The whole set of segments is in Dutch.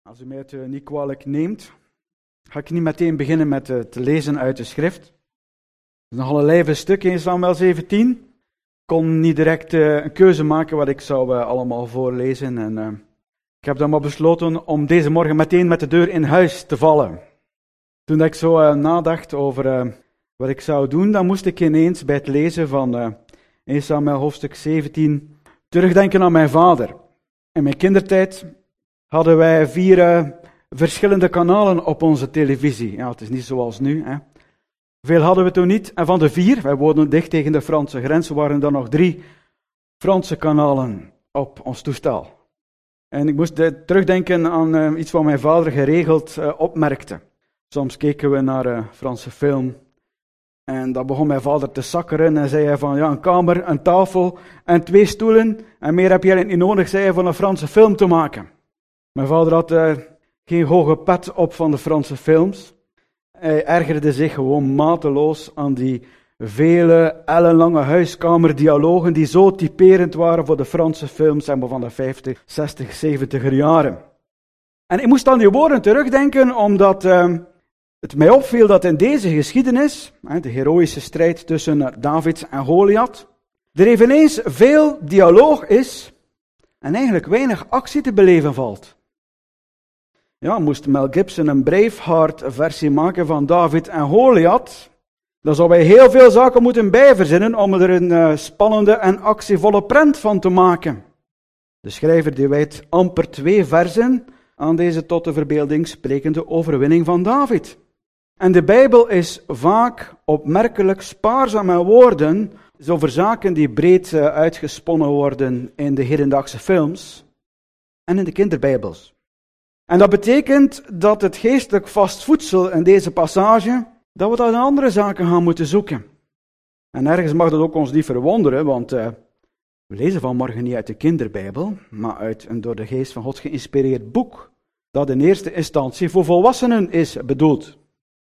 Als u mij het niet kwalijk neemt, ga ik niet meteen beginnen met te lezen uit de schrift. Het is nogal een lijvig stuk in Samuel 17. Ik kon niet direct een keuze maken wat ik zou allemaal voorlezen. En ik heb dan maar besloten om deze morgen meteen met de deur in huis te vallen. Toen ik zo nadacht over wat ik zou doen, dan moest ik ineens bij het lezen van 1 Samuel hoofdstuk 17 terugdenken aan mijn vader. In mijn kindertijd hadden wij 4 verschillende kanalen op onze televisie. Ja, het is niet zoals nu, hè. Veel hadden we toen niet. En van de 4, wij woonden dicht tegen de Franse grens, waren er nog 3 Franse kanalen op ons toestel. En ik moest terugdenken aan iets wat mijn vader geregeld opmerkte. Soms keken we naar een Franse film. En dan begon mijn vader te sakkeren en zei hij van, ja, een kamer, een tafel en 2 stoelen. En meer heb je eigenlijk niet nodig, zei hij, voor een Franse film te maken. Mijn vader had geen hoge pet op van de Franse films. Hij ergerde zich gewoon mateloos aan die vele ellenlange huiskamerdialogen die zo typerend waren voor de Franse films van de 50, 60, 70er jaren. En ik moest aan die woorden terugdenken omdat het mij opviel dat in deze geschiedenis, de heroïsche strijd tussen David en Goliath, er eveneens veel dialoog is en eigenlijk weinig actie te beleven valt. Ja, moest Mel Gibson een Braveheart-versie maken van David en Goliath, dan zou hij heel veel zaken moeten bijverzinnen om er een spannende en actievolle prent van te maken. De schrijver die wijdt amper 2 versen aan deze tot de verbeelding sprekende overwinning van David. En de Bijbel is vaak opmerkelijk spaarzaam aan woorden over zaken die breed uitgesponnen worden in de hedendaagse films en in de kinderbijbels. En dat betekent dat het geestelijk vast voedsel in deze passage, dat we dat in andere zaken gaan moeten zoeken. En ergens mag dat ook ons niet verwonderen, want we lezen vanmorgen niet uit de kinderbijbel, maar uit een door de geest van God geïnspireerd boek, dat in eerste instantie voor volwassenen is bedoeld.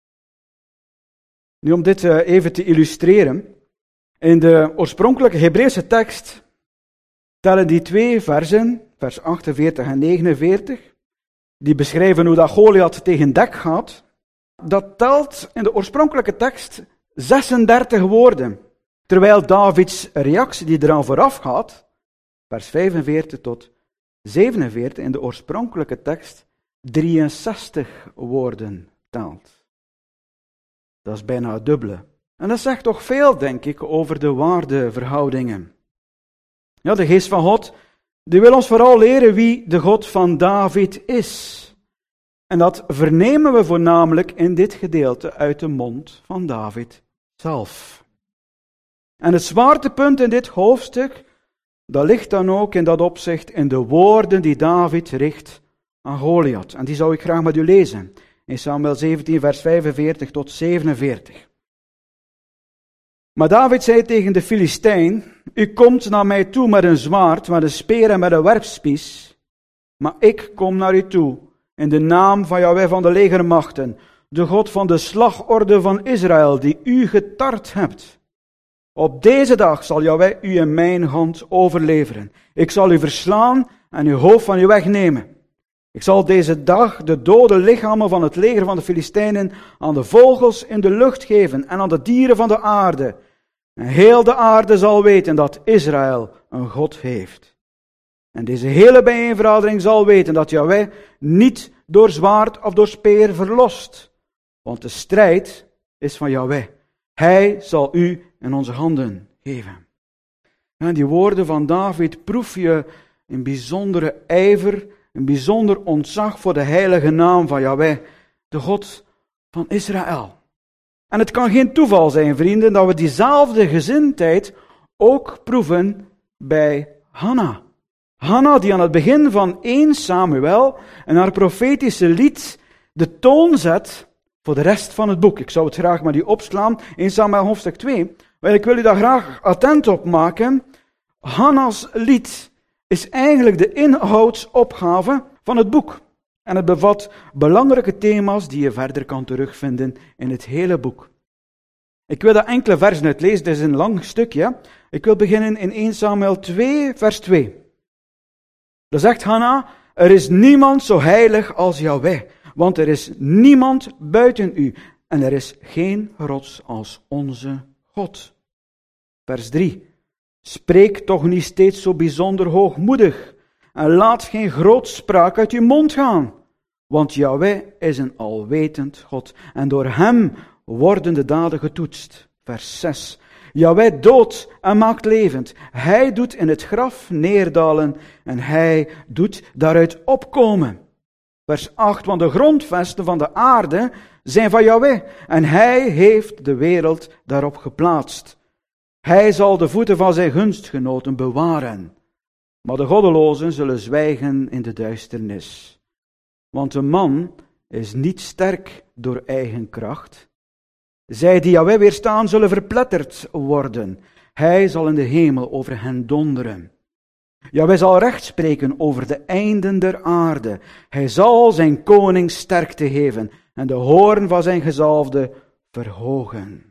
Nu, om dit even te illustreren, in de oorspronkelijke Hebreeuwse tekst tellen die 2 versen, vers 48 en 49, die beschrijven hoe dat Goliath tegen dek gaat, dat telt in de oorspronkelijke tekst 36 woorden. Terwijl Davids reactie die eraan vooraf gaat, vers 45 tot 47 in de oorspronkelijke tekst, 63 woorden telt. Dat is bijna het dubbele. En dat zegt toch veel, denk ik, over de waardeverhoudingen. Ja, de geest van God, die wil ons vooral leren wie de God van David is. En dat vernemen we voornamelijk in dit gedeelte uit de mond van David zelf. En het zwaartepunt in dit hoofdstuk, dat ligt dan ook in dat opzicht in de woorden die David richt aan Goliath. En die zou ik graag met u lezen. In Samuel 17, vers 45 tot 47. Maar David zei tegen de Filistijn, u komt naar mij toe met een zwaard, met een speer en met een werpspies. Maar ik kom naar u toe in de naam van Jahweh van de legermachten, de God van de slagorde van Israël, die u getart hebt. Op deze dag zal Jahweh u in mijn hand overleveren. Ik zal u verslaan en uw hoofd van u wegnemen. Ik zal deze dag de dode lichamen van het leger van de Filistijnen aan de vogels in de lucht geven en aan de dieren van de aarde. En heel de aarde zal weten dat Israël een God heeft. En deze hele bijeenvergadering zal weten dat Jahweh niet door zwaard of door speer verlost. Want de strijd is van Jahweh. Hij zal u in onze handen geven. En die woorden van David proef je een bijzondere ijver, een bijzonder ontzag voor de heilige naam van Jahweh, de God van Israël. En het kan geen toeval zijn, vrienden, dat we diezelfde gezindheid ook proeven bij Hanna. Hanna die aan het begin van 1 Samuel en haar profetische lied de toon zet voor de rest van het boek. Ik zou het graag met u opslaan, 1 Samuel hoofdstuk 2. Maar ik wil u daar graag attent op maken. Hanna's lied is eigenlijk de inhoudsopgave van het boek. En het bevat belangrijke thema's die je verder kan terugvinden in het hele boek. Ik wil daar enkele versen uit lezen, dit is een lang stukje. Ik wil beginnen in 1 Samuel 2, vers 2. Dan zegt Hanna, Er is niemand zo heilig als Jahweh, want er is niemand buiten u. En er is geen rots als onze God. Vers 3. Spreek toch niet steeds zo bijzonder hoogmoedig en laat geen grootspraak uit uw mond gaan. Want Jahweh is een alwetend God en door hem worden de daden getoetst. Vers 6. Jahweh doodt en maakt levend. Hij doet in het graf neerdalen en hij doet daaruit opkomen. Vers 8. Want de grondvesten van de aarde zijn van Jahweh en hij heeft de wereld daarop geplaatst. Hij zal de voeten van zijn gunstgenoten bewaren. Maar de goddelozen zullen zwijgen in de duisternis. Want een man is niet sterk door eigen kracht. Zij die Jahweh weerstaan zullen verpletterd worden. Hij zal in de hemel over hen donderen. Jahweh zal recht spreken over de einden der aarde. Hij zal zijn koning sterkte geven en de hoorn van zijn gezalfde verhogen.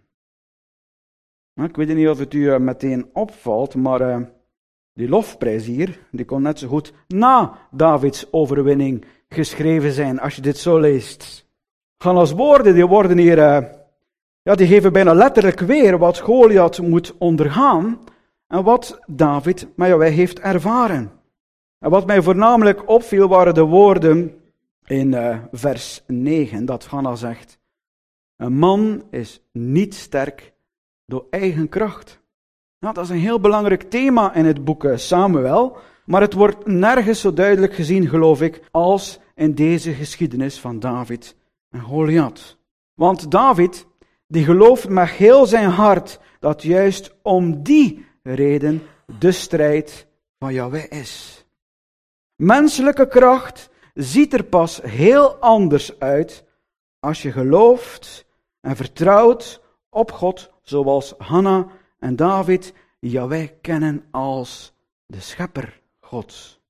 Ik weet niet of het u meteen opvalt, maar die lofprijs hier, die kon net zo goed na Davids overwinning geschreven zijn, als je dit zo leest. Gaan als woorden, die worden hier, die geven bijna letterlijk weer wat Goliath moet ondergaan en wat David met Jahweh heeft ervaren. En wat mij voornamelijk opviel waren de woorden in vers 9, dat Hanna zegt: een man is niet sterk door eigen kracht. Nou, dat is een heel belangrijk thema in het boek Samuel, maar het wordt nergens zo duidelijk gezien, geloof ik, als in deze geschiedenis van David en Goliath. Want David, die gelooft met heel zijn hart dat juist om die reden de strijd van Jahweh is. Menselijke kracht ziet er pas heel anders uit als je gelooft en vertrouwt op God, zoals Hanna en David Jahweh kennen als de schepper God.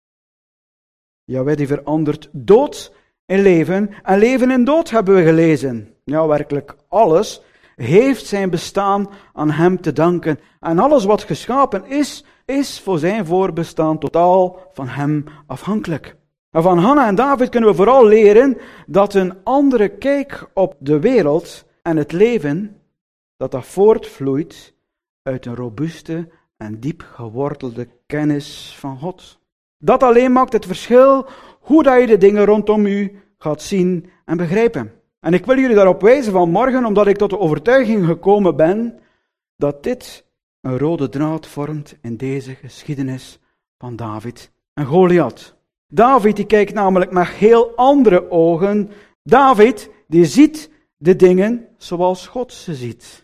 Jahweh die verandert dood in leven en leven in dood, hebben we gelezen. Ja, werkelijk alles heeft zijn bestaan aan hem te danken. En alles wat geschapen is voor zijn voorbestaan totaal van hem afhankelijk. En van Hanna en David kunnen we vooral leren dat een andere kijk op de wereld en het leven, dat voortvloeit uit een robuuste en diep gewortelde kennis van God. Dat alleen maakt het verschil hoe dat je de dingen rondom u gaat zien en begrijpen. En ik wil jullie daarop wijzen vanmorgen, omdat ik tot de overtuiging gekomen ben dat dit een rode draad vormt in deze geschiedenis van David en Goliath. David die kijkt namelijk met heel andere ogen. David die ziet de dingen zoals God ze ziet.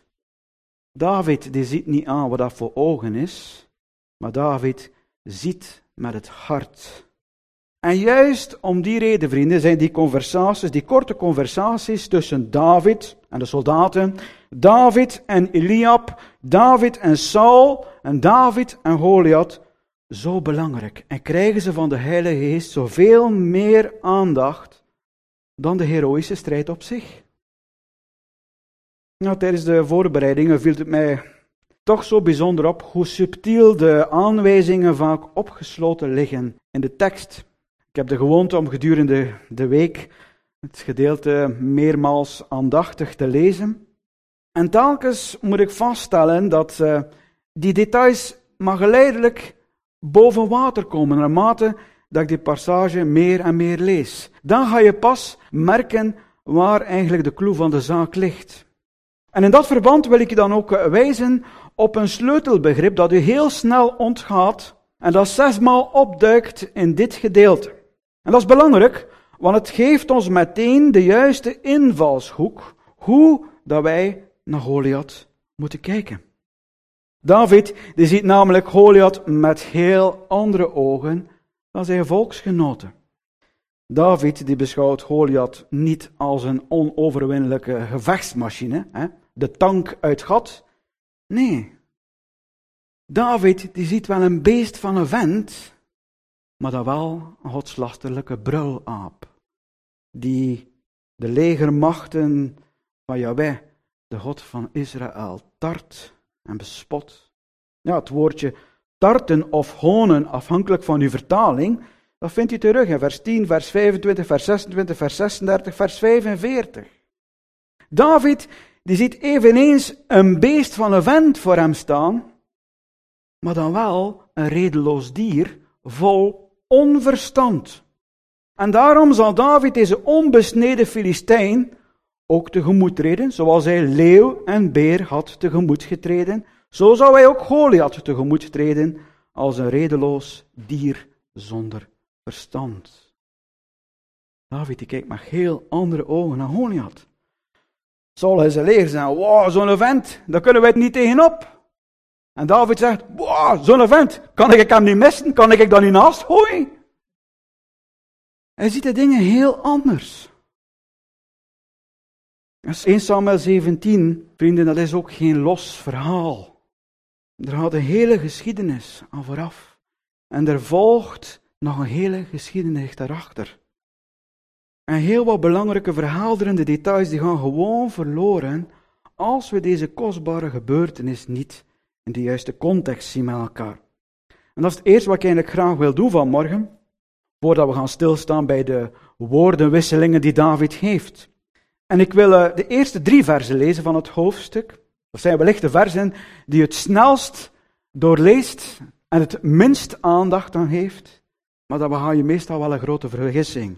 David die ziet niet aan wat dat voor ogen is, maar David ziet met het hart. En juist om die reden, vrienden, zijn die conversaties, die korte conversaties tussen David en de soldaten, David en Eliab, David en Saul en David en Goliath zo belangrijk. En krijgen ze van de Heilige Geest zoveel meer aandacht dan de heroïsche strijd op zich. Nou, tijdens de voorbereidingen viel het mij toch zo bijzonder op hoe subtiel de aanwijzingen vaak opgesloten liggen in de tekst. Ik heb de gewoonte om gedurende de week het gedeelte meermaals aandachtig te lezen. En telkens moet ik vaststellen dat die details maar geleidelijk boven water komen, naarmate dat ik die passage meer en meer lees. Dan ga je pas merken waar eigenlijk de clou van de zaak ligt. En in dat verband wil ik je dan ook wijzen op een sleutelbegrip dat u heel snel ontgaat en dat 6 maal opduikt in dit gedeelte. En dat is belangrijk, want het geeft ons meteen de juiste invalshoek hoe dat wij naar Goliath moeten kijken. David die ziet namelijk Goliath met heel andere ogen dan zijn volksgenoten. David die beschouwt Goliath niet als een onoverwinnelijke gevechtsmachine, de tank uit Gat. Nee, David die ziet wel een beest van een vent, maar dan wel een godslasterlijke brulaap, die de legermachten van Jahweh, de God van Israël, tart en bespot. Ja, het woordje tarten of honen, afhankelijk van uw vertaling, Dat vindt u terug in vers 10, vers 25, vers 26, vers 36, vers 45. David, die ziet eveneens een beest van een vent voor hem staan, maar dan wel een redeloos dier vol onverstand. En daarom zal David deze onbesneden Filistijn ook tegemoet treden, zoals hij leeuw en beer had tegemoet getreden. Zo zou hij ook Goliath tegemoet treden als een redeloos dier zonder verstand. David die kijkt met heel andere ogen naar Goliath. Saul en zijn leger zeggen, wow, zo'n vent, daar kunnen wij niet tegenop. En David zegt, wow, zo'n vent, kan ik hem niet missen? Kan ik dan niet naast gooien? Hij ziet de dingen heel anders. 1 Samuel 17, vrienden, dat is ook geen los verhaal. Er gaat een hele geschiedenis aan vooraf. En er volgt nog een hele geschiedenis daarachter. En heel wat belangrijke verhaalderende details die gaan gewoon verloren als we deze kostbare gebeurtenis niet in de juiste context zien met elkaar. En dat is het eerste wat ik eigenlijk graag wil doen vanmorgen, voordat we gaan stilstaan bij de woordenwisselingen die David heeft. En ik wil de eerste 3 versen lezen van het hoofdstuk. Dat zijn wellicht de versen die het snelst doorleest en het minst aandacht aan heeft. Maar dat behaal je meestal wel een grote vergissing.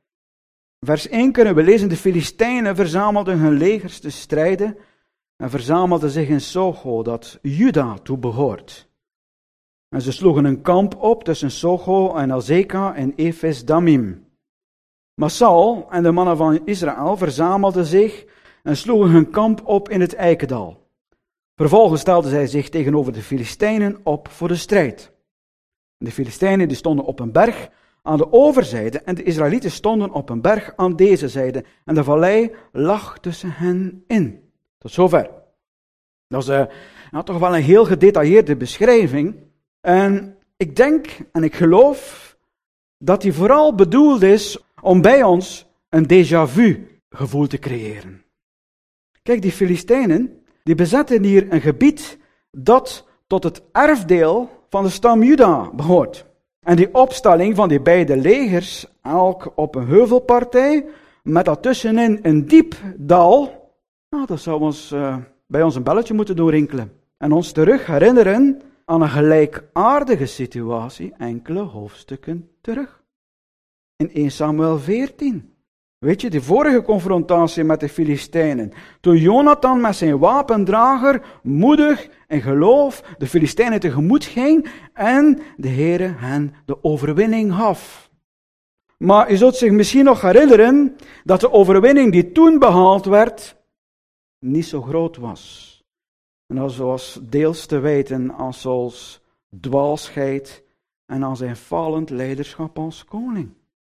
Vers 1 kunnen we lezen, de Filistijnen verzamelden hun legers te strijden en verzamelden zich in Socho, dat Juda toebehoort. En ze sloegen een kamp op tussen Socho en Azeka en Ephes Damim. Maar Saul en de mannen van Israël verzamelden zich en sloegen hun kamp op in het Eikendal. Vervolgens stelden zij zich tegenover de Filistijnen op voor de strijd. De Filistijnen die stonden op een berg aan de overzijde en de Israëlieten stonden op een berg aan deze zijde. En de vallei lag tussen hen in. Tot zover. Dat is toch wel een heel gedetailleerde beschrijving. En ik denk en ik geloof dat die vooral bedoeld is om bij ons een déjà vu gevoel te creëren. Kijk, die Filistijnen, die bezetten hier een gebied dat tot het erfdeel van de stam Juda behoort. En die opstelling van die beide legers, elk op een heuvelpartij, met daartussenin een diep dal, nou, dat zou ons bij ons een belletje moeten doorrinkelen. En ons terug herinneren aan een gelijkaardige situatie enkele hoofdstukken terug. In 1 Samuel 14. Weet je, die vorige confrontatie met de Filistijnen. Toen Jonathan met zijn wapendrager moedig en geloof de Filistijnen tegemoet ging en de Heere hen de overwinning gaf. Maar je zult zich misschien nog herinneren dat de overwinning die toen behaald werd niet zo groot was. En dat was deels te wijten aan Sauls dwaalsheid en aan zijn falend leiderschap als koning.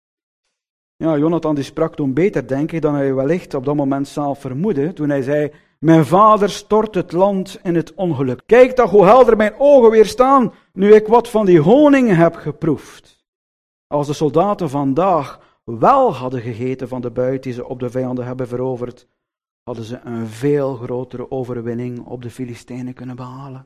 Ja, Jonathan die sprak toen beter, denk ik, dan hij wellicht op dat moment zelf vermoedde, toen hij zei, mijn vader stort het land in het ongeluk. Kijk toch hoe helder mijn ogen weer staan, nu ik wat van die honing heb geproefd. Als de soldaten vandaag wel hadden gegeten van de buit die ze op de vijanden hebben veroverd, hadden ze een veel grotere overwinning op de Filistijnen kunnen behalen.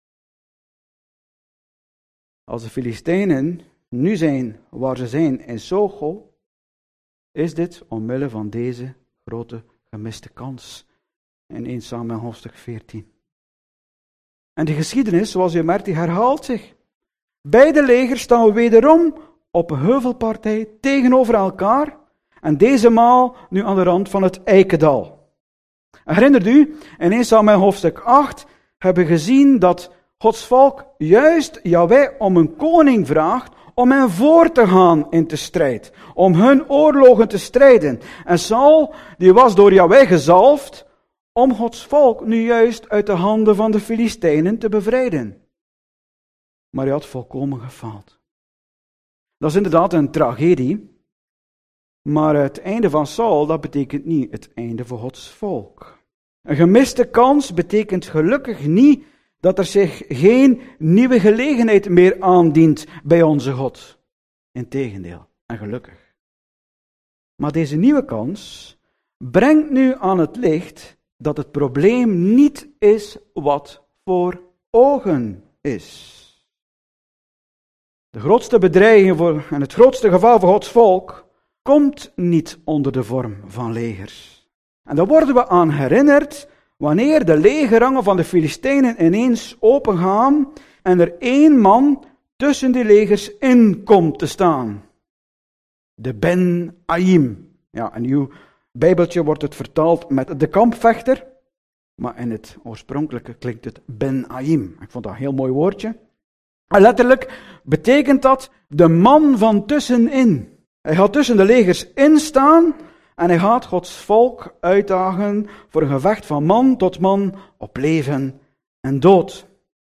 Als de Filistijnen nu zijn waar ze zijn in Socho, is dit omwille van deze grote gemiste kans in 1 Samuel hoofdstuk 14. En de geschiedenis, zoals u merkt, die herhaalt zich. Beide legers staan wederom op een heuvelpartij tegenover elkaar en deze maal nu aan de rand van het Eikendal. En herinnert u, in 1 Samuel hoofdstuk 8 hebben we gezien dat Gods volk juist Jahweh om een koning vraagt om hen voor te gaan in de strijd, om hun oorlogen te strijden. En Saul, die was door Jahweh gezalfd om Gods volk nu juist uit de handen van de Filistijnen te bevrijden. Maar hij had volkomen gefaald. Dat is inderdaad een tragedie, maar het einde van Saul, dat betekent niet het einde voor Gods volk. Een gemiste kans betekent gelukkig niet dat er zich geen nieuwe gelegenheid meer aandient bij onze God. Integendeel, en gelukkig. Maar deze nieuwe kans brengt nu aan het licht dat het probleem niet is wat voor ogen is. De grootste bedreiging en het grootste gevaar voor Gods volk komt niet onder de vorm van legers. En daar worden we aan herinnerd wanneer de legerrangen van de Filistijnen ineens opengaan en er 1 man tussen die legers in komt te staan. De Ben-Aim. Ja, in uw Bijbeltje wordt het vertaald met de kampvechter, maar in het oorspronkelijke klinkt het Ben-Aim. Ik vond dat een heel mooi woordje. En letterlijk betekent dat de man van tussenin. Hij gaat tussen de legers instaan en hij gaat Gods volk uitdagen voor een gevecht van man tot man op leven en dood.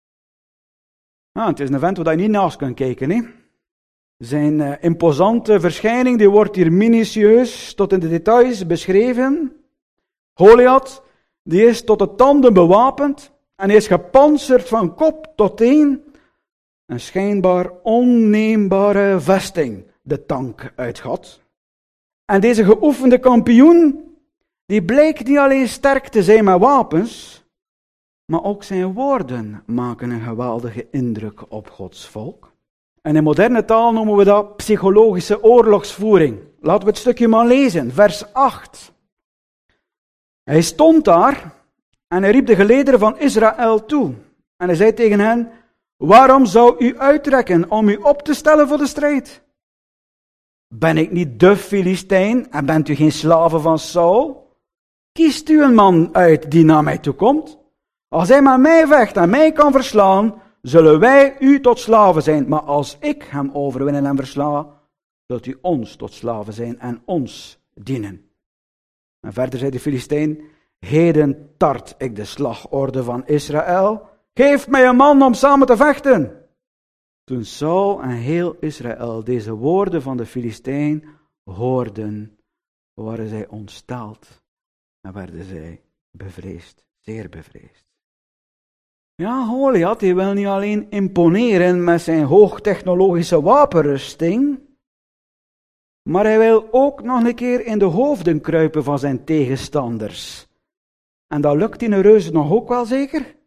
Nou, het is een vent waar je niet naast kunt kijken. Hè? Zijn imposante verschijning die wordt hier minutieus tot in de details beschreven. Goliath, die is tot de tanden bewapend en hij is gepantserd van kop tot teen. Een schijnbaar onneembare vesting, de tank uit God. En deze geoefende kampioen, die blijkt niet alleen sterk te zijn met wapens, maar ook zijn woorden maken een geweldige indruk op Gods volk. En in moderne taal noemen we dat psychologische oorlogsvoering. Laten we het stukje maar lezen, vers 8. Hij stond daar en hij riep de gelederen van Israël toe. En hij zei tegen hen, waarom zou u uittrekken om u op te stellen voor de strijd? Ben ik niet de Filistijn en bent u geen slave van Saul? Kiest u een man uit die naar mij toe komt? Als hij met mij vecht en mij kan verslaan, zullen wij u tot slaven zijn. Maar als ik hem overwinnen en versla, zult u ons tot slaven zijn en ons dienen. En verder zei de Filistijn, heden tart ik de slagorde van Israël. Geef mij een man om samen te vechten. Toen Saul en heel Israël deze woorden van de Filistijn hoorden, waren zij ontsteld en werden zij bevreesd, zeer bevreesd. Ja, Goliath, die wil niet alleen imponeren met zijn hoogtechnologische wapenrusting, maar hij wil ook nog een keer in de hoofden kruipen van zijn tegenstanders. En dat lukt die reuze nog ook wel zeker?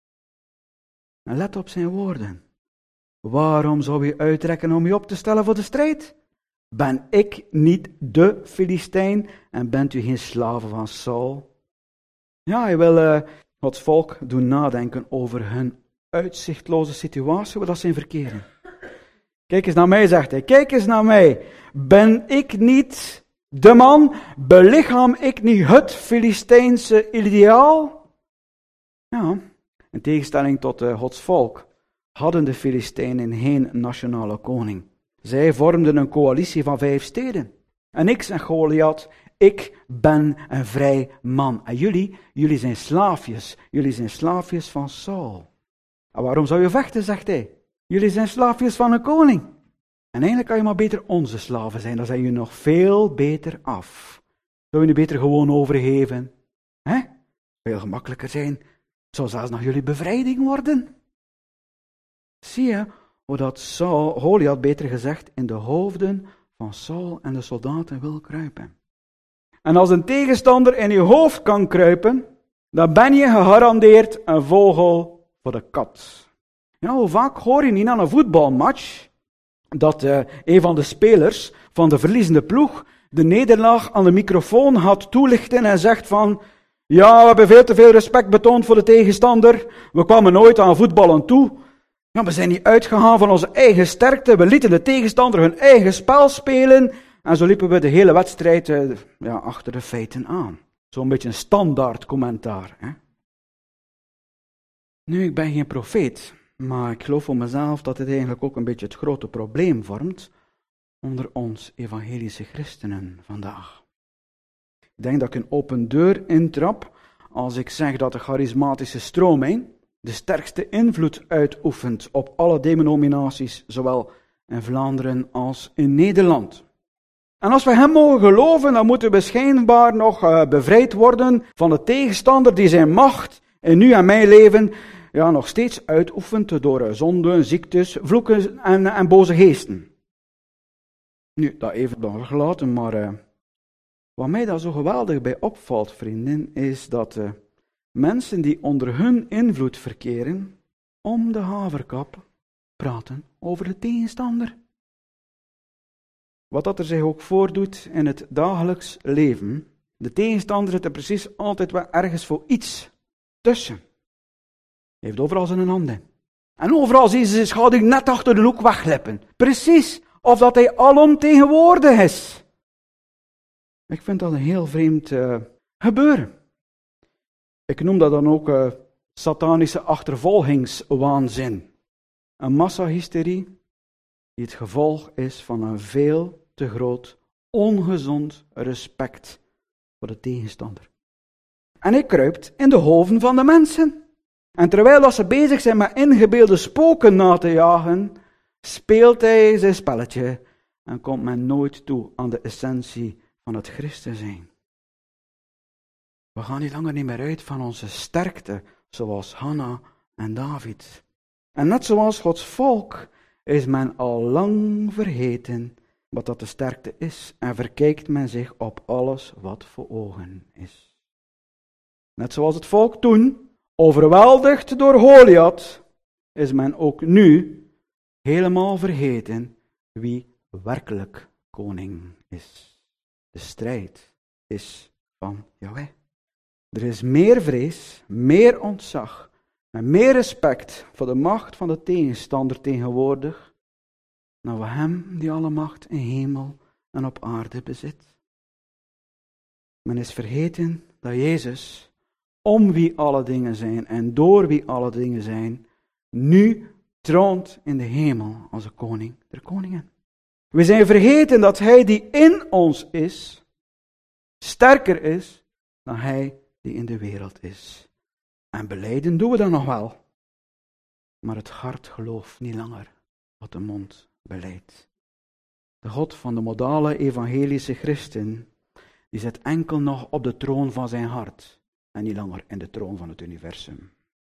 En let op zijn woorden. Waarom zou je uittrekken om je op te stellen voor de strijd? Ben ik niet de Filistijn en bent u geen slave van Saul? Ja, hij wil Gods volk doen nadenken over hun uitzichtloze situatie, waar dat ze in verkeren. Kijk eens naar mij, zegt hij. Kijk eens naar mij. Ben ik niet de man? Belichaam ik niet het Filistijnse ideaal? Ja, in tegenstelling tot Gods volk hadden de Filistijnen geen nationale koning. Zij vormden een coalitie van 5 steden. En ik, zeg Goliath, ik ben een vrij man. En jullie zijn slaafjes. Jullie zijn slaafjes van Saul. En waarom zou je vechten, zegt hij. Jullie zijn slaafjes van een koning. En eigenlijk kan je maar beter onze slaven zijn. Dan zijn je nog veel beter af. Zou je nu beter gewoon overgeven? Hè? Veel gemakkelijker zijn. Het zou zelfs nog jullie bevrijding worden. Zie je hoe dat Goliath, beter gezegd, in de hoofden van Saul en de soldaten wil kruipen. En als een tegenstander in je hoofd kan kruipen, dan ben je gegarandeerd een vogel voor de kat. Ja, hoe vaak hoor je niet aan een voetbalmatch dat een van de spelers van de verliezende ploeg de nederlaag aan de microfoon gaat toelichten en zegt van, ja, we hebben veel te veel respect betoond voor de tegenstander, we kwamen nooit aan voetballen toe. Ja, we zijn niet uitgegaan van onze eigen sterkte, we lieten de tegenstander hun eigen spel spelen en zo liepen we de hele wedstrijd achter de feiten aan. Zo'n beetje een standaard commentaar. Hè? Nu, ik ben geen profeet, maar ik geloof voor mezelf dat dit eigenlijk ook een beetje het grote probleem vormt onder ons evangelische christenen vandaag. Ik denk dat ik een open deur intrap als ik zeg dat de charismatische stroming de sterkste invloed uitoefent op alle denominaties, zowel in Vlaanderen als in Nederland. En als we hem mogen geloven, dan moeten we schijnbaar nog bevrijd worden van de tegenstander die zijn macht in nu en mijn leven nog steeds uitoefent door zonden, ziektes, vloeken en boze geesten. Nu, dat even doorgelaten, maar wat mij daar zo geweldig bij opvalt, vrienden, is dat mensen die onder hun invloed verkeren, om de haverkap praten over de tegenstander. Wat dat er zich ook voordoet in het dagelijks leven, de tegenstander zit er precies altijd wel ergens voor iets tussen. Hij heeft overal zijn handen. En overal zie je zijn schaduw net achter de hoek wegglippen. Precies, of dat hij alomtegenwoordig is. Ik vind dat een heel vreemd gebeuren. Ik noem dat dan ook satanische achtervolgingswaanzin. Een massahysterie die het gevolg is van een veel te groot, ongezond respect voor de tegenstander. En hij kruipt in de hoofden van de mensen. En terwijl dat ze bezig zijn met ingebeelde spoken na te jagen, speelt hij zijn spelletje en komt men nooit toe aan de essentie van het Christen zijn. We gaan niet langer niet meer uit van onze sterkte, zoals Hanna en David. En net zoals Gods volk is men al lang vergeten wat dat de sterkte is en verkijkt men zich op alles wat voor ogen is. Net zoals het volk toen, overweldigd door Goliath, is men ook nu helemaal vergeten wie werkelijk koning is. De strijd is van Jahweh. Er is meer vrees, meer ontzag en meer respect voor de macht van de tegenstander tegenwoordig dan we hem die alle macht in hemel en op aarde bezit. Men is vergeten dat Jezus, om wie alle dingen zijn en door wie alle dingen zijn, nu troont in de hemel als de koning der koningen. We zijn vergeten dat hij die in ons is, sterker is dan hij die in de wereld is. En belijden doen we dat nog wel. Maar het hart gelooft niet langer wat de mond belijdt. De God van de modale evangelische christen, die zit enkel nog op de troon van zijn hart en niet langer in de troon van het universum.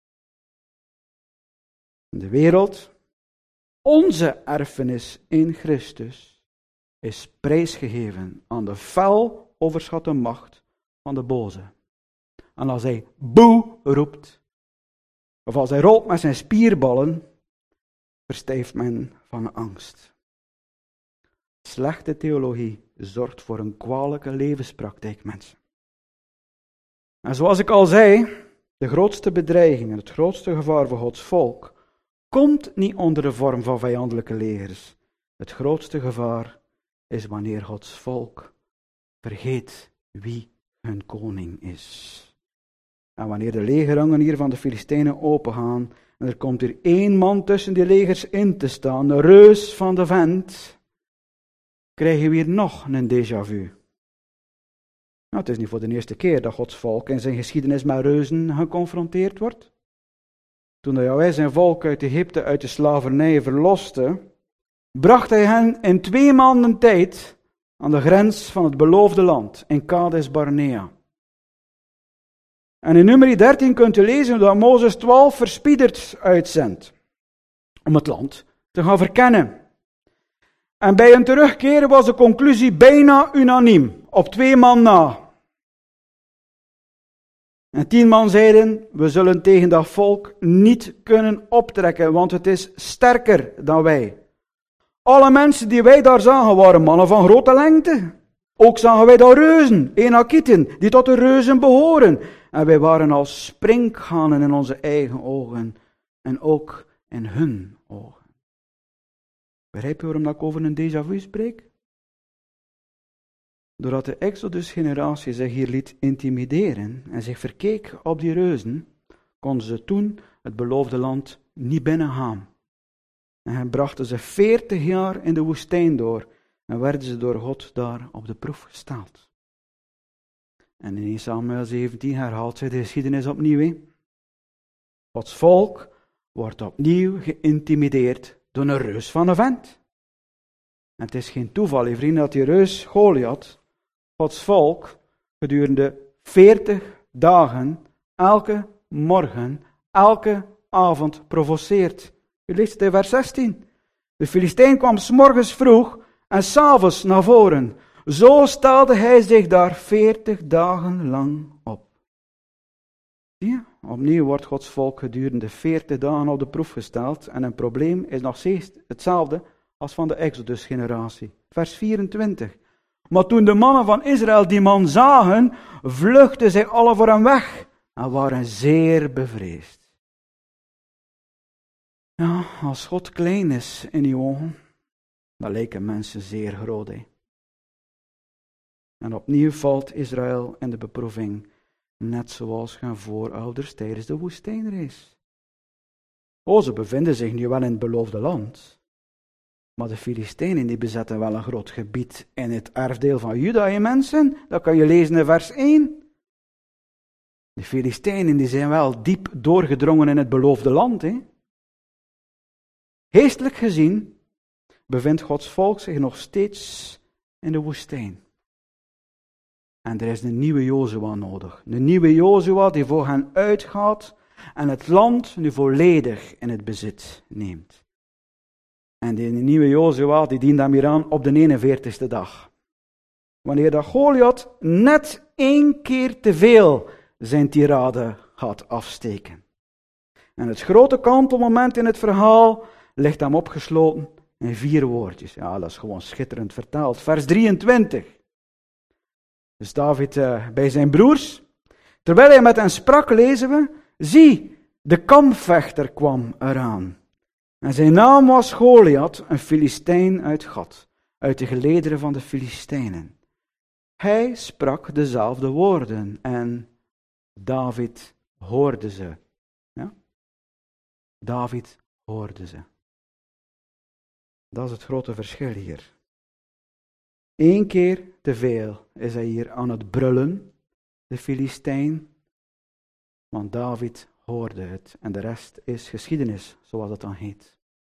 De wereld, onze erfenis in Christus, is prijsgegeven aan de fel overschatte macht van de boze. En als hij boe roept, of als hij rolt met zijn spierballen, verstijft men van angst. Slechte theologie zorgt voor een kwalijke levenspraktijk, mensen. En zoals ik al zei, de grootste bedreiging en het grootste gevaar voor Gods volk komt niet onder de vorm van vijandelijke legers. Het grootste gevaar is wanneer Gods volk vergeet wie hun koning is. En wanneer de legerrangen hier van de Filistijnen opengaan, en er komt hier 1 man tussen die legers in te staan, de reus van de vent, krijgen we hier nog een déjà vu. Nou, het is niet voor de eerste keer dat Gods volk in zijn geschiedenis met reuzen geconfronteerd wordt. Toen Jahweh zijn volk uit Egypte, uit de slavernij verloste, bracht hij hen in 2 maanden tijd aan de grens van het beloofde land, in Kades Barnea. En in Numeri 13 kunt u lezen dat Mozes 12 verspieders uitzendt om het land te gaan verkennen. En bij hun terugkeren was de conclusie bijna unaniem, op 2 man na. En 10 man zeiden, we zullen tegen dat volk niet kunnen optrekken, want het is sterker dan wij. Alle mensen die wij daar zagen waren mannen van grote lengte. Ook zagen wij daar reuzen, Enakieten, die tot de reuzen behoren. En wij waren als sprinkhanen in onze eigen ogen en ook in hun ogen. Begrijp je waarom ik over een déjà vu spreek? Doordat de Exodus-generatie zich hier liet intimideren en zich verkeek op die reuzen, konden ze toen het beloofde land niet binnengaan. En brachten ze 40 jaar in de woestijn door en werden ze door God daar op de proef gesteld. En in 1 Samuel 17 herhaalt zij de geschiedenis opnieuw. Gods volk wordt opnieuw geïntimideerd door een reus van een vent. En het is geen toeval, vrienden, dat die reus Goliath Gods volk gedurende 40 dagen, elke morgen, elke avond provoceert. U leest het in vers 16. De Filistijn kwam 's morgens vroeg en 's avonds naar voren. Zo stelde hij zich daar 40 dagen lang op. Zie je? opnieuw wordt Gods volk gedurende 40 dagen op de proef gesteld. En een probleem is nog steeds hetzelfde als van de Exodus-generatie. Vers 24. Maar toen de mannen van Israël die man zagen, vluchtten zij alle voor hem weg en waren zeer bevreesd. Ja, als God klein is in uw ogen, dan lijken mensen zeer groot. Hè? En opnieuw valt Israël in de beproeving, net zoals hun voorouders tijdens de woestijnreis. Ze bevinden zich nu wel in het beloofde land, maar de Filistijnen die bezetten wel een groot gebied in het erfdeel van Juda, hè mensen? Dat kan je lezen in vers 1. De Filistijnen die zijn wel diep doorgedrongen in het beloofde land. Hè? Geestelijk gezien bevindt Gods volk zich nog steeds in de woestijn. En er is een nieuwe Jozua nodig. Een nieuwe Jozua die voor hen uitgaat en het land nu volledig in het bezit neemt. En die nieuwe Jozua die dient hem hier aan op de 41ste dag. Wanneer dat Goliath net 1 keer te veel zijn tirade gaat afsteken. En het grote kantelmoment in het verhaal ligt hem opgesloten in 4 woordjes. Ja, dat is gewoon schitterend vertaald. Vers 23. Dus David bij zijn broers. Terwijl hij met hen sprak, lezen we. Zie, de kampvechter kwam eraan. En zijn naam was Goliath, een Filistijn uit Gat, uit de gelederen van de Filistijnen. Hij sprak dezelfde woorden en David hoorde ze. Ja? David hoorde ze. Dat is het grote verschil hier. 1 keer te veel is hij hier aan het brullen, de Filistijn. Want David hoorde het en de rest is geschiedenis, zoals het dan heet.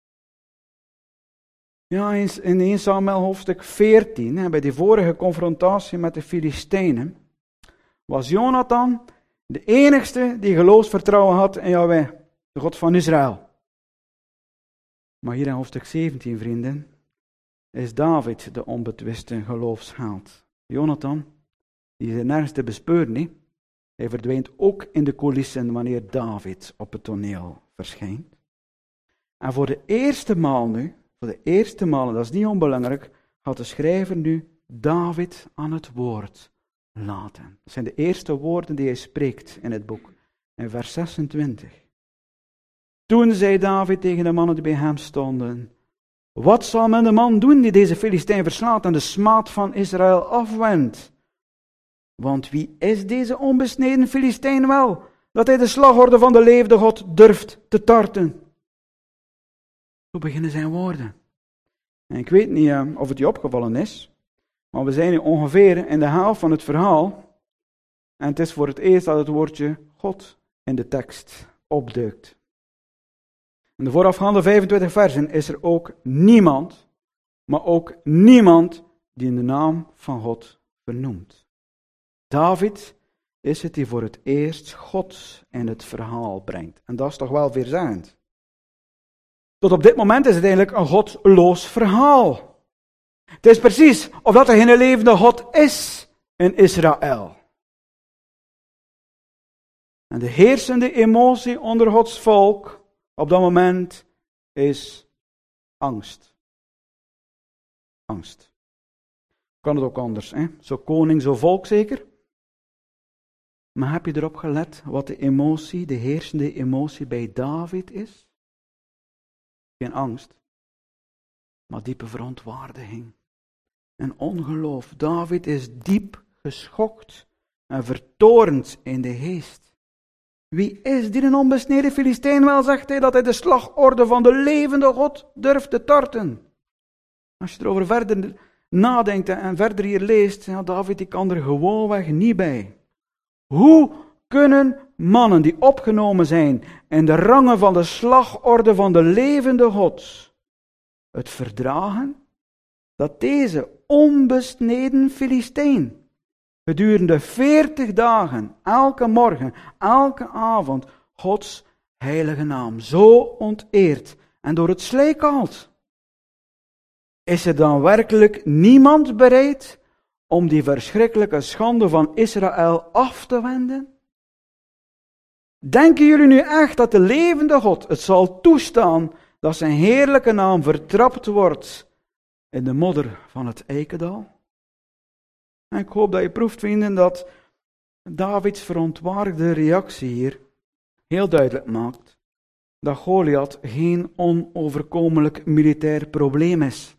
Ja, in 1 Samuel hoofdstuk 14, bij die vorige confrontatie met de Filistijnen, was Jonathan de enigste die geloofsvertrouwen had in Yahweh, de God van Israël. Maar hier in hoofdstuk 17, vrienden, is David de onbetwiste geloofsheld. Jonathan, die is nergens te bespeuren, niet? Hij verdwijnt ook in de coulissen wanneer David op het toneel verschijnt. En voor de eerste maal, dat is niet onbelangrijk, gaat de schrijver nu David aan het woord laten. Dat zijn de eerste woorden die hij spreekt in het boek, in vers 26. Toen zei David tegen de mannen die bij hem stonden: wat zal men de man doen die deze Filistijn verslaat en de smaad van Israël afwendt? Want wie is deze onbesneden Filistijn wel, dat hij de slagorde van de levende God durft te tarten? Zo beginnen zijn woorden. En ik weet niet of het je opgevallen is, maar we zijn nu ongeveer in de helft van het verhaal. En het is voor het eerst dat het woordje God in de tekst opduikt. In de voorafgaande 25 versen is er ook niemand, maar ook niemand die in de naam van God vernoemt. David is het die voor het eerst God in het verhaal brengt. En dat is toch wel veelzeggend. Tot op dit moment is het eigenlijk een godloos verhaal. Het is precies of dat er geen levende God is in Israël. En de heersende emotie onder Gods volk op dat moment is angst. Angst. Kan het ook anders, hè? Zo koning, zo volk zeker? Maar heb je erop gelet wat de emotie, de heersende emotie bij David is? Geen angst, maar diepe verontwaardiging en ongeloof. David is diep geschokt en vertoornd in de geest. Wie is die een onbesneden Filistijn wel, zegt hij, dat hij de slagorde van de levende God durft te tarten? Als je erover verder nadenkt en verder hier leest, ja, David die kan er gewoonweg niet bij. Hoe kunnen mannen die opgenomen zijn in de rangen van de slagorde van de levende God het verdragen dat deze onbesneden Filistijn gedurende 40 dagen, elke morgen, elke avond, Gods heilige naam zo onteert en door het slijk haalt? Is er dan werkelijk niemand bereid om die verschrikkelijke schande van Israël af te wenden? Denken jullie nu echt dat de levende God het zal toestaan dat zijn heerlijke naam vertrapt wordt in de modder van het Eikendal? En ik hoop dat je proeft, vrienden, dat Davids verontwaardigde reactie hier heel duidelijk maakt dat Goliath geen onoverkomelijk militair probleem is,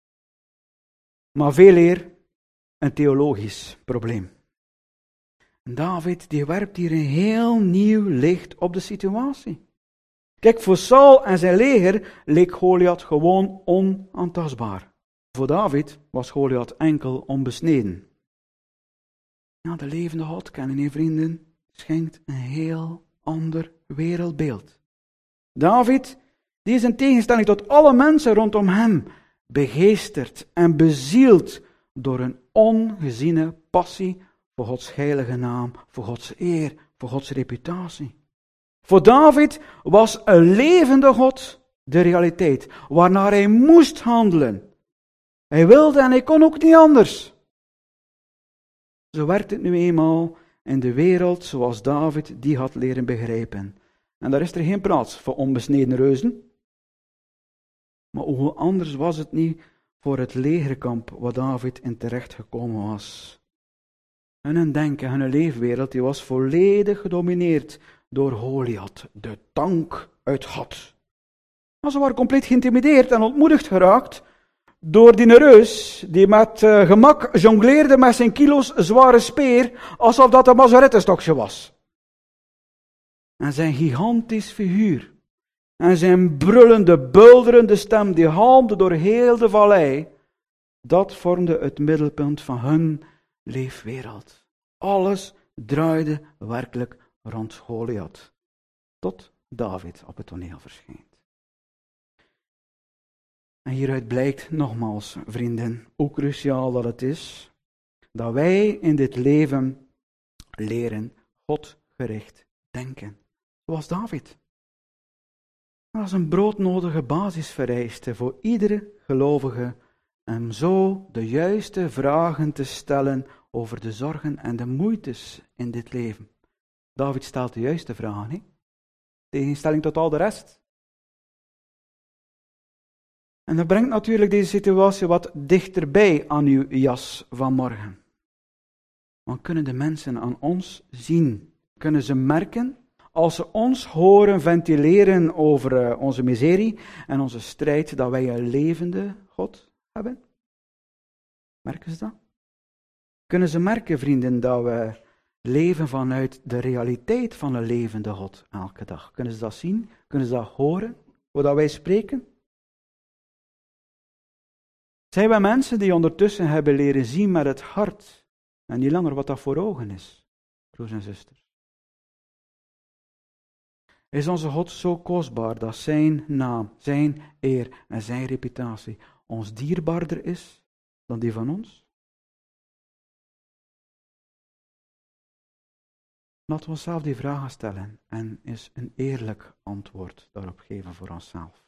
maar veel eer een theologisch probleem. En David die werpt hier een heel nieuw licht op de situatie. Kijk, voor Saul en zijn leger leek Goliath gewoon onaantastbaar. Voor David was Goliath enkel onbesneden. Ja, de levende God, kennen je vrienden, schenkt een heel ander wereldbeeld. David, die is in tegenstelling tot alle mensen rondom hem begeesterd en bezield door een ongeziene passie voor Gods heilige naam, voor Gods eer, voor Gods reputatie. Voor David was een levende God de realiteit, waarnaar hij moest handelen. Hij wilde en hij kon ook niet anders. Zo werkt het nu eenmaal in de wereld zoals David die had leren begrijpen. En daar is er geen plaats voor onbesneden reuzen. Maar hoe anders was het niet voor het legerkamp waar David in terecht gekomen was. Hun denken, hun leefwereld, die was volledig gedomineerd door Goliath, de tank uit God. Maar ze waren compleet geïntimideerd en ontmoedigd geraakt door die reus, die met gemak jongleerde met zijn kilo's zware speer, alsof dat een majorettenstokje was. En zijn gigantisch figuur, en zijn brullende, bulderende stem, die galmde door heel de vallei, dat vormde het middelpunt van hun leefwereld. Alles draaide werkelijk rond Goliath, tot David op het toneel verschijnt. En hieruit blijkt nogmaals, vrienden, hoe cruciaal dat het is dat wij in dit leven leren Godgericht denken. Zoals David. Dat is een broodnodige basisvereiste voor iedere gelovige om zo de juiste vragen te stellen over de zorgen en de moeites in dit leven. David stelt de juiste vragen, hè? Tegenstelling tot al de rest. En dat brengt natuurlijk deze situatie wat dichterbij aan uw jas van morgen. Want kunnen de mensen aan ons zien? Kunnen ze merken? Als ze ons horen ventileren over onze miserie en onze strijd, dat wij een levende God hebben? Merken ze dat? Kunnen ze merken, vrienden, dat we leven vanuit de realiteit van een levende God elke dag? Kunnen ze dat zien? Kunnen ze dat horen? Hoe dat wij spreken? Zijn wij mensen die ondertussen hebben leren zien met het hart en niet langer wat dat voor ogen is, broers en zusters? Is onze God zo kostbaar dat zijn naam, zijn eer en zijn reputatie ons dierbaarder is dan die van ons? Laten we onszelf die vragen stellen en eens een eerlijk antwoord daarop geven voor onszelf.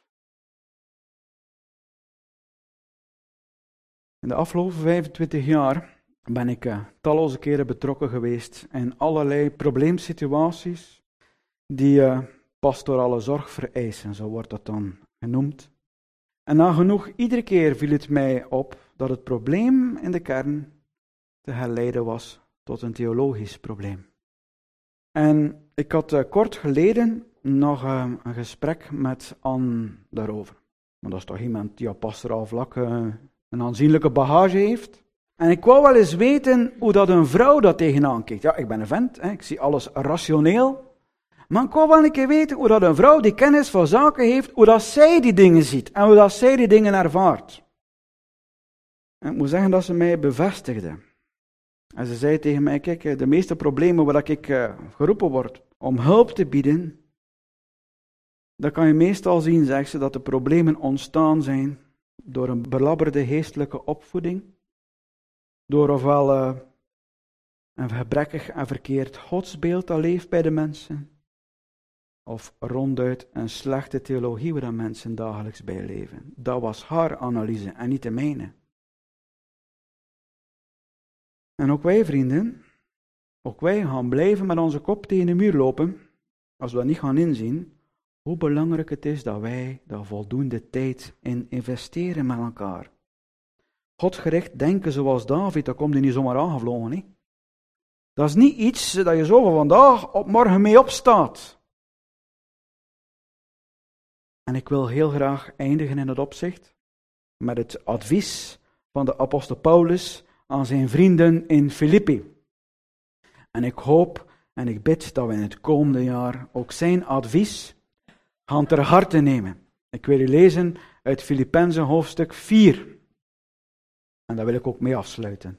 In de afgelopen 25 jaar ben ik talloze keren betrokken geweest in allerlei probleemsituaties die pastorale zorg vereisen, zo wordt dat dan genoemd. En nagenoeg iedere keer viel het mij op dat het probleem in de kern te herleiden was tot een theologisch probleem. En ik had kort geleden nog een gesprek met Anne daarover. Maar dat is toch iemand die op pastoraal vlak een aanzienlijke bagage heeft. En ik wou wel eens weten hoe dat een vrouw dat tegenaan kijkt. Ja, ik ben een vent, ik zie alles rationeel. Maar ik wou wel een keer weten hoe dat een vrouw die kennis van zaken heeft, hoe dat zij die dingen ziet en hoe dat zij die dingen ervaart. En ik moet zeggen dat ze mij bevestigde. En ze zei tegen mij, kijk, de meeste problemen waar ik geroepen word om hulp te bieden, dan kan je meestal zien, zegt ze, dat de problemen ontstaan zijn door een belabberde geestelijke opvoeding, door ofwel een gebrekkig en verkeerd godsbeeld dat leeft bij de mensen, of ronduit een slechte theologie waar mensen dagelijks bij leven. Dat was haar analyse en niet de mijne. En ook wij, vrienden, ook wij gaan blijven met onze kop tegen de muur lopen als we dat niet gaan inzien, hoe belangrijk het is dat wij daar voldoende tijd in investeren met elkaar. Godgericht denken zoals David, dat komt er niet zomaar aangevlogen. Hè? Dat is niet iets dat je zo van vandaag op morgen mee opstaat. En ik wil heel graag eindigen in het opzicht met het advies van de apostel Paulus aan zijn vrienden in Filippi. En ik hoop en ik bid dat we in het komende jaar ook zijn advies gaan ter harte nemen. Ik wil u lezen uit Filippenzen hoofdstuk 4. En daar wil ik ook mee afsluiten.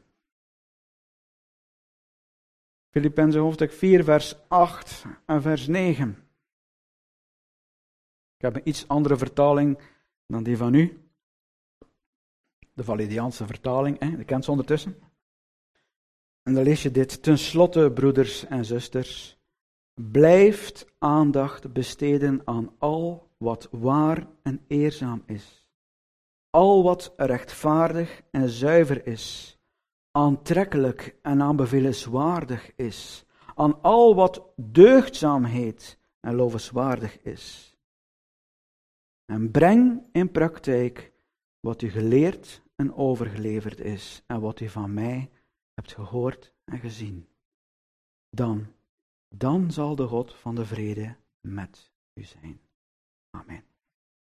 Filippenzen hoofdstuk 4, vers 8 en vers 9. Ik heb een iets andere vertaling dan die van u. De Validiaanse vertaling, die kent ze ondertussen. En dan lees je dit. Ten slotte, broeders en zusters, blijft aandacht besteden aan al wat waar en eerzaam is. Al wat rechtvaardig en zuiver is. Aantrekkelijk en aanbevelenswaardig is. Aan al wat deugdzaamheid en lovenswaardig is. En breng in praktijk wat u geleerd en overgeleverd is en wat u van mij hebt gehoord en gezien. Dan zal de God van de vrede met u zijn. Amen.